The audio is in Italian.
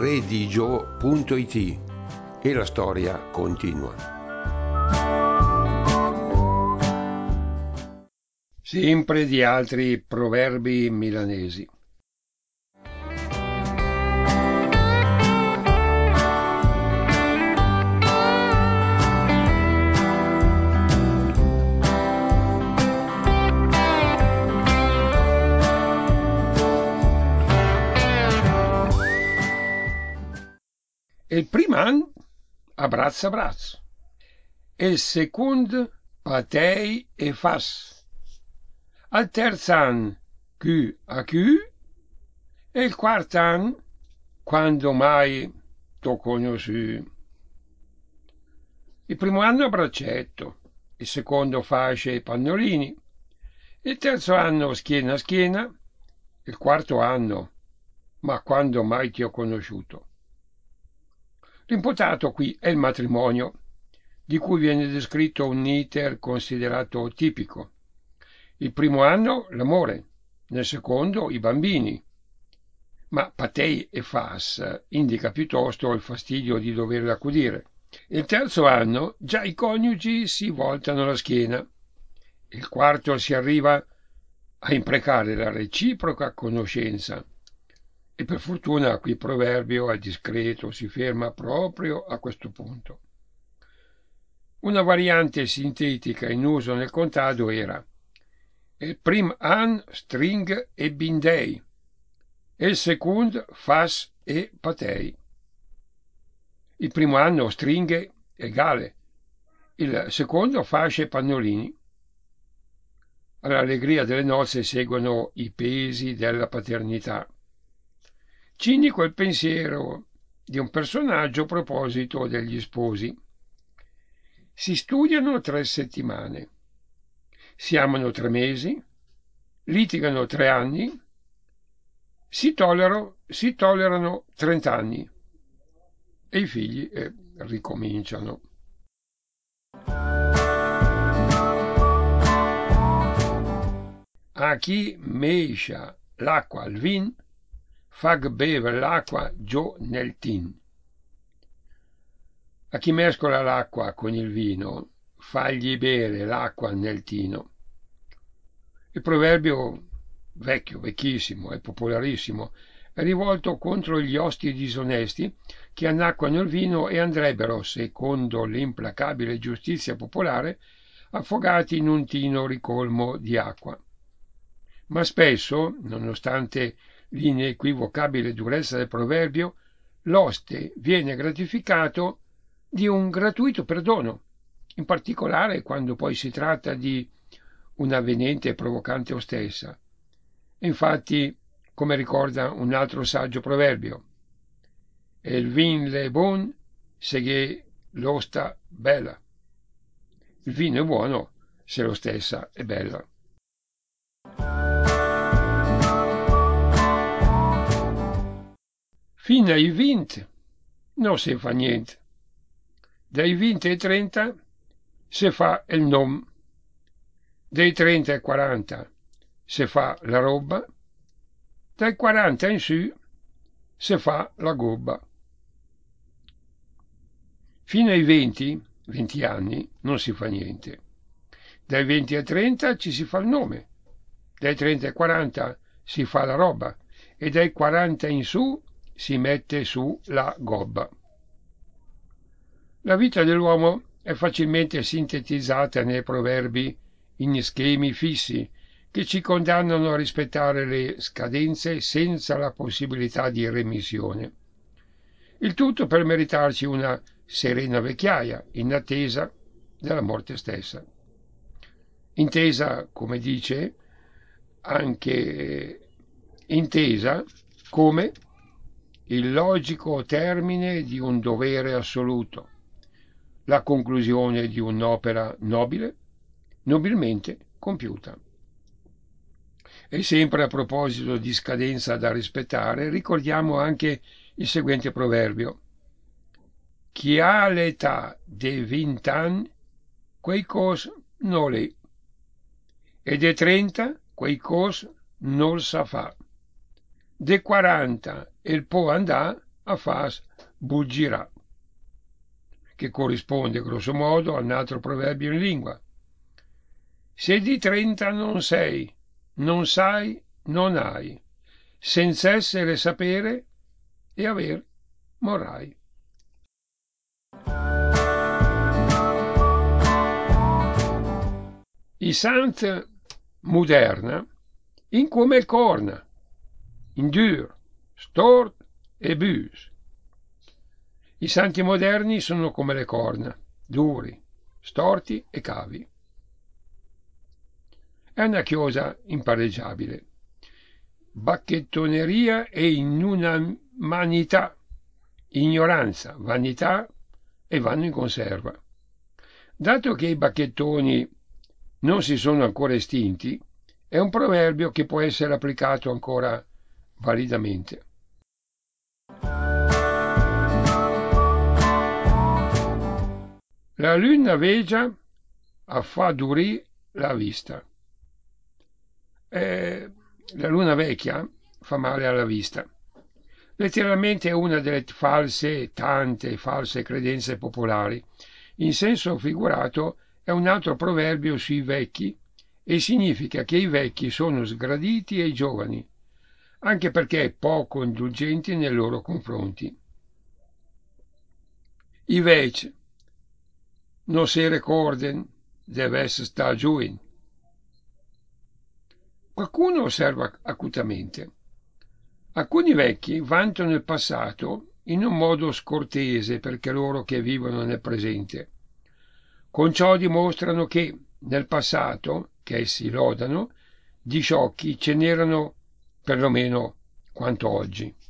redigio.it e la storia continua. Sempre di altri proverbi milanesi. Il primo anno abbraccia abbraccio, il secondo patei e fas, al terzo anno Q a Q e il quarto anno quando mai t'ho conosciuto. Il primo anno a braccetto, il secondo fasce e pannolini, il terzo anno schiena a schiena, il quarto anno ma quando mai ti ho conosciuto. L'imputato qui è il matrimonio, di cui viene descritto un iter considerato tipico. Il primo anno l'amore, nel secondo i bambini, ma patei e fas indica piuttosto il fastidio di doverla accudire. Il terzo anno già i coniugi si voltano la schiena. Il quarto si arriva a imprecare la reciproca conoscenza. E per fortuna qui il proverbio è discreto, si ferma proprio a questo punto. Una variante sintetica in uso nel contado era il prim an string e bindei e il secund fas e patei. Il primo anno stringhe e gale, il secondo fasce e pannolini. All'allegria delle nozze seguono i pesi della paternità. Cinico il pensiero di un personaggio a proposito degli sposi. Si studiano 3 settimane, si amano 3 mesi, litigano 3 anni, si tollerano 30 anni e i figli ricominciano. A chi mescia l'acqua al vin, fag beve l'acqua giù nel tin. A chi mescola l'acqua con il vino, fagli bere l'acqua nel tino. Il proverbio vecchio, vecchissimo e popolarissimo è rivolto contro gli osti disonesti che annacquano il vino e andrebbero, secondo l'implacabile giustizia popolare, affogati in un tino ricolmo di acqua. Ma spesso, nonostante l'inequivocabile durezza del proverbio, l'oste viene gratificato di un gratuito perdono, in particolare quando poi si tratta di un'avvenente e provocante ostessa. Infatti, come ricorda un altro saggio proverbio, il vin le bon se l'osta bella. Il vino è buono se l'ostessa è bella. Fino ai 20 non si fa niente. Dai 20 ai 30 si fa il nom. Dai 30 ai 40 si fa la roba. Dai 40 in su si fa la gobba. Fino ai 20 anni, non si fa niente. Dai 20 ai 30 ci si fa il nome. Dai 30 ai 40 si fa la roba. E dai 40 in su si mette su la gobba. La vita dell'uomo è facilmente sintetizzata nei proverbi in schemi fissi che ci condannano a rispettare le scadenze senza la possibilità di remissione. Il tutto per meritarci una serena vecchiaia in attesa della morte stessa. Intesa, come dice, anche intesa come il logico termine di un dovere assoluto, la conclusione di un'opera nobile, nobilmente compiuta. E sempre a proposito di scadenza da rispettare, ricordiamo anche il seguente proverbio. Chi ha l'età de 20 anni, quei cos non l'è, e de 30, quei cos non sa fa. De 40 il può andà, a fas buggirà, che corrisponde grosso modo a un altro proverbio in lingua. Se di 30 non sei, non sai, non hai, senza essere sapere e aver morrai. I sant moderna in come il corna, in dur, stort e bus. I santi moderni sono come le corna, duri, storti e cavi. È una chiosa impareggiabile. Bacchettoneria e inumanità, ignoranza, vanità e vanno in conserva. Dato che i bacchettoni non si sono ancora estinti, è un proverbio che può essere applicato ancora validamente. La luna vegia a fa durì la vista. La luna vecchia fa male alla vista. Letteralmente è una delle tante false credenze popolari. In senso figurato è un altro proverbio sui vecchi e significa che i vecchi sono sgraditi ai giovani, anche perché poco indulgenti nei loro confronti. I vec non si ricordano deve essere sta giovane. Qualcuno osserva acutamente. Alcuni vecchi vantano il passato in un modo scortese per coloro che vivono nel presente. Con ciò dimostrano che nel passato, che essi lodano, di sciocchi ce n'erano perlomeno quanto oggi.